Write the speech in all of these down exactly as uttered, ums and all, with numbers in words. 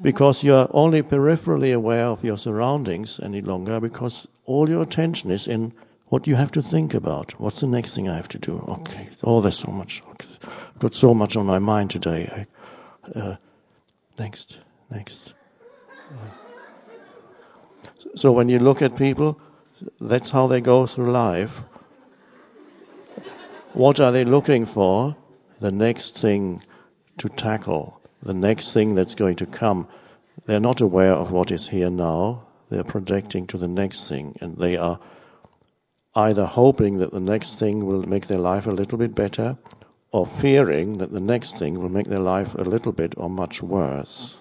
because you are only peripherally aware of your surroundings any longer, because all your attention is in what you have to think about. What's the next thing I have to do? Okay, oh, there's so much. I've got so much on my mind today. I, uh, next, next. Uh, so when you look at people, that's how they go through life. What are they looking for? The next thing to tackle, the next thing that's going to come. They're not aware of what is here now. They're projecting to the next thing, and they are either hoping that the next thing will make their life a little bit better, or fearing that the next thing will make their life a little bit or much worse.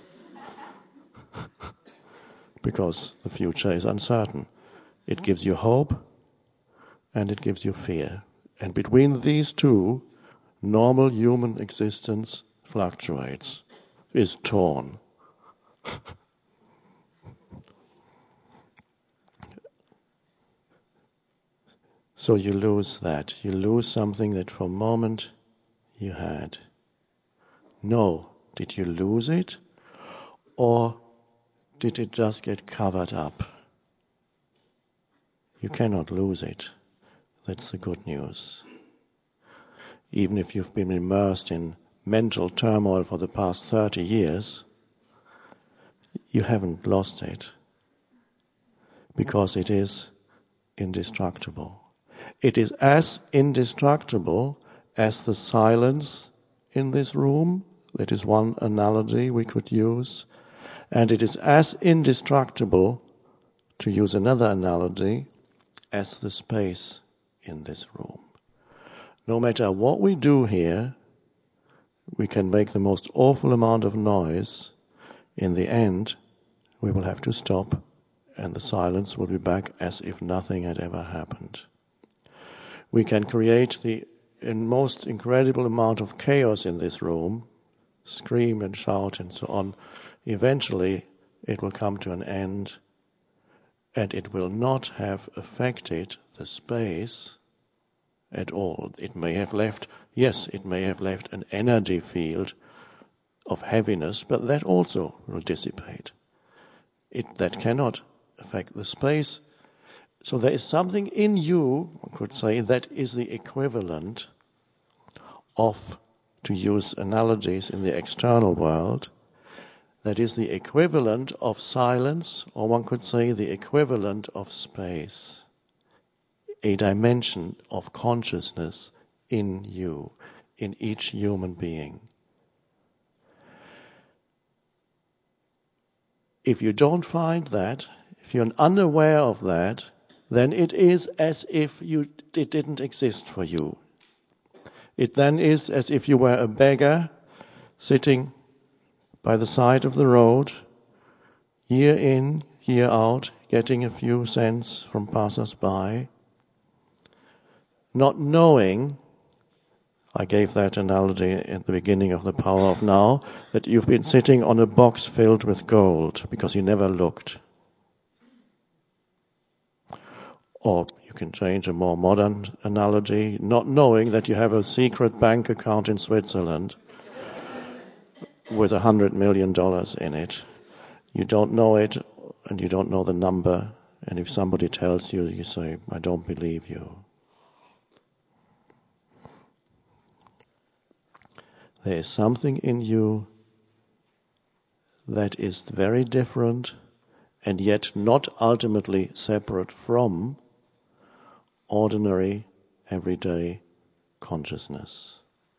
Because the future is uncertain. It gives you hope, and it gives you fear. And between these two, normal human existence fluctuates, is torn. So you lose that. You lose something that for a moment you had. No, did you lose it? Or did it just get covered up? You cannot lose it. That's the good news. Even if you've been immersed in mental turmoil for the past thirty years, you haven't lost it, because it is indestructible. It is as indestructible as the silence in this room. That is one analogy we could use. And it is as indestructible, to use another analogy, as the space in this room. No matter what we do here, we can make the most awful amount of noise. In the end, we will have to stop, and the silence will be back as if nothing had ever happened. We can create the most incredible amount of chaos in this room, scream and shout and so on. Eventually, it will come to an end, and it will not have affected the space at all. It may have left, yes, it may have left an energy field of heaviness, but that also will dissipate. It, that cannot affect the space. So there is something in you, one could say, that is the equivalent of, to use analogies in the external world, that is the equivalent of silence, or one could say the equivalent of space, a dimension of consciousness in you, in each human being. If you don't find that, if you're unaware of that, then it is as if you, it didn't exist for you. It then is as if you were a beggar sitting by the side of the road, year in, year out, getting a few cents from passers-by, not knowing, I gave that analogy at the beginning of The Power of Now, that you've been sitting on a box filled with gold because you never looked. Or you can change a more modern analogy, not knowing that you have a secret bank account in Switzerland with a hundred million dollars in it. You don't know it, and you don't know the number, and if somebody tells you, you say, I don't believe you. There is something in you that is very different and yet not ultimately separate from ordinary, everyday consciousness.